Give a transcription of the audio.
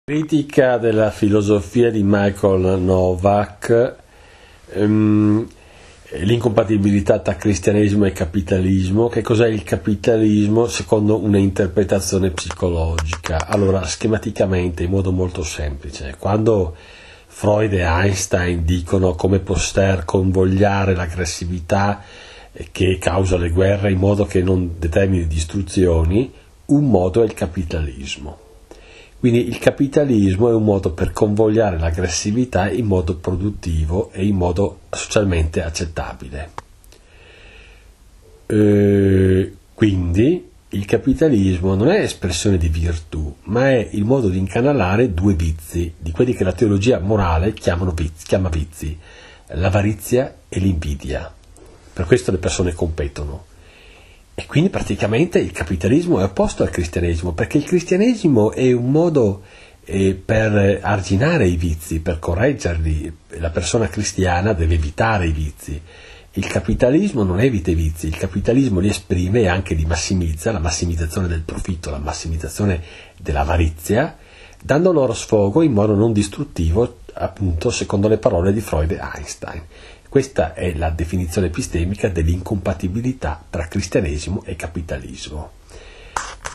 Critica della filosofia di Michael Novak, l'incompatibilità tra cristianesimo e capitalismo. Che cos'è il capitalismo secondo una interpretazione psicologica? Allora, schematicamente, in modo molto semplice, quando Freud e Einstein dicono come poter convogliare l'aggressività che causa le guerre in modo che non determini distruzioni, un modo è il capitalismo. Quindi il capitalismo è un modo per convogliare l'aggressività in modo produttivo e in modo socialmente accettabile. Quindi il capitalismo non è espressione di virtù, ma è il modo di incanalare due vizi, di quelli che la teologia morale chiama vizi, l'avarizia e l'invidia. Per questo le persone competono. E quindi praticamente il capitalismo è opposto al cristianesimo, perché il cristianesimo è un modo per arginare i vizi, per correggerli. La persona cristiana deve evitare i vizi. Il capitalismo non evita i vizi, il capitalismo li esprime e anche li massimizza, la massimizzazione del profitto, la massimizzazione dell'avarizia, dando loro sfogo in modo non distruttivo, appunto secondo le parole di Freud e Einstein. Questa è la definizione epistemica dell'incompatibilità tra cristianesimo e capitalismo.